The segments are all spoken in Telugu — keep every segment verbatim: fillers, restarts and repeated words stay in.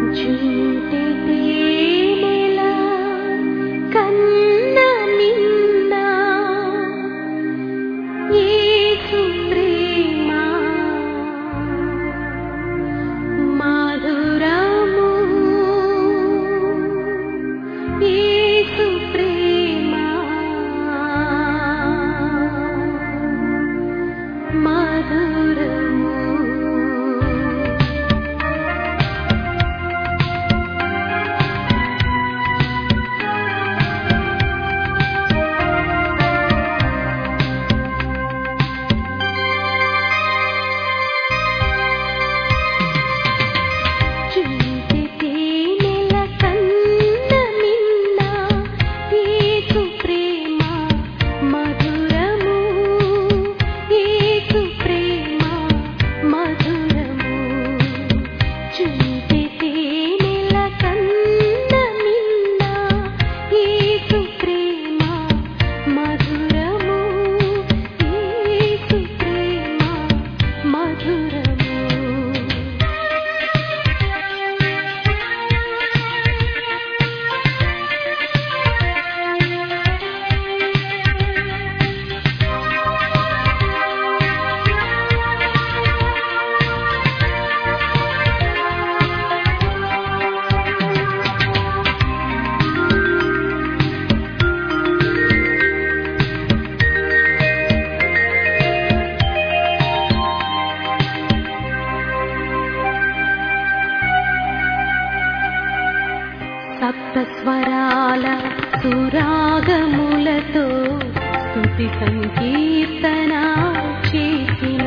సప్తస్వరాల సురాగములతో స్తుతి సంకీర్తన చేసిన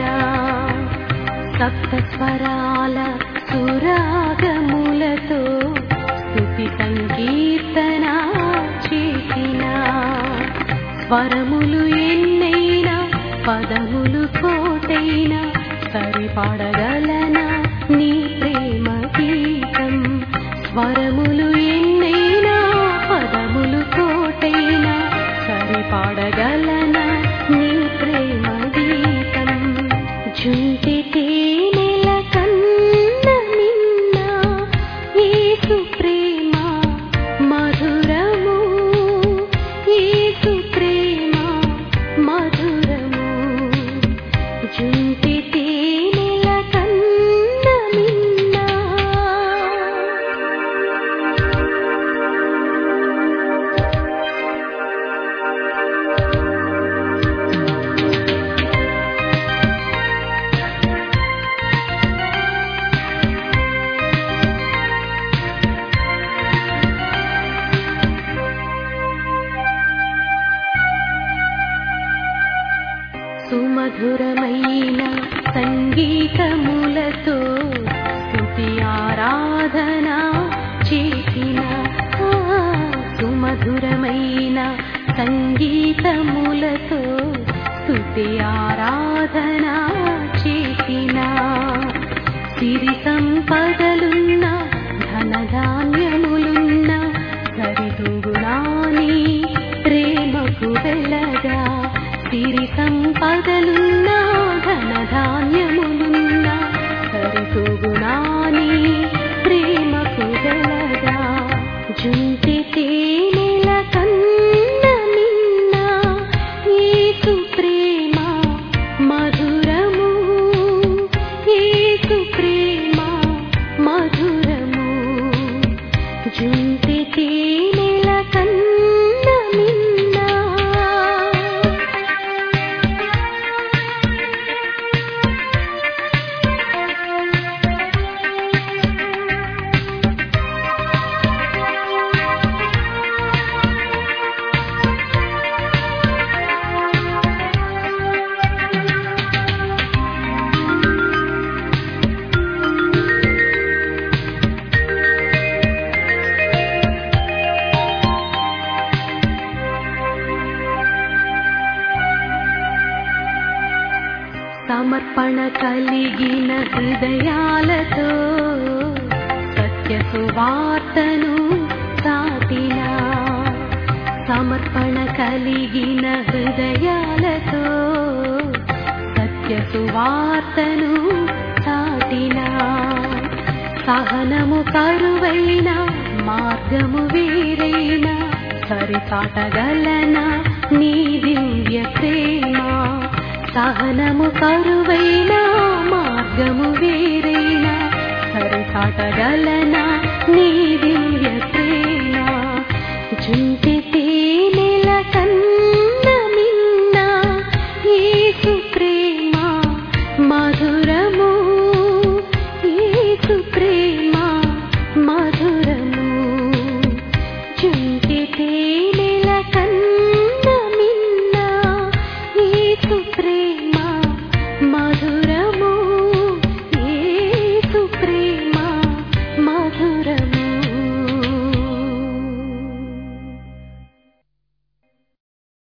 సప్తస్వరాల సురాగములతో స్తుతి సంకీర్తన చేసిన స్వరములు ఎన్నైనా పదములు కోటైనా సరిపడగలనా నీ ప్రేమ గీతం స్వరములు ఎన్నైనా పదములు కోటైనా సరిపడగలనా నీ ప్రేమ గీతం జుంటి తేనెల కన్న నిన్న యేసు ప్రేమ మధురము యేసు ప్రేమ మధురము జుంటి తేనెల కన్న నిన్న సుమధురమైన సంగీతములతో స్తుతి ఆరాధన చేసిన సుమధురమైన సంగీతములతో స్తుతి ఆరాధన చేసిన సిరి సంపదలున్న ధనధాన్యములున్న సరితూగునాని ప్రేమకు వెలగా సిరి సంపదలున్న ధనధాన్యములున్న సరితూగునాని ప్రేమకు వెలగా జుంటి తేనెల కన్న నిన్న యేసు ప్రేమ మధురము యేసు ప్రేమ మధురము జుంటి తేనెల కన్న నిన్న సమర్పణ కలిగిన హృదయాలతో సత్య సువార్తను చాటిన సమర్పణ కలిగిన హృదయాలతో సత్య సువార్తను చాటిన సహనము కరువైన మార్గము వేరైన సరికాటగలనా నీ దివ్య ప్రేమ. సహనము కరువైన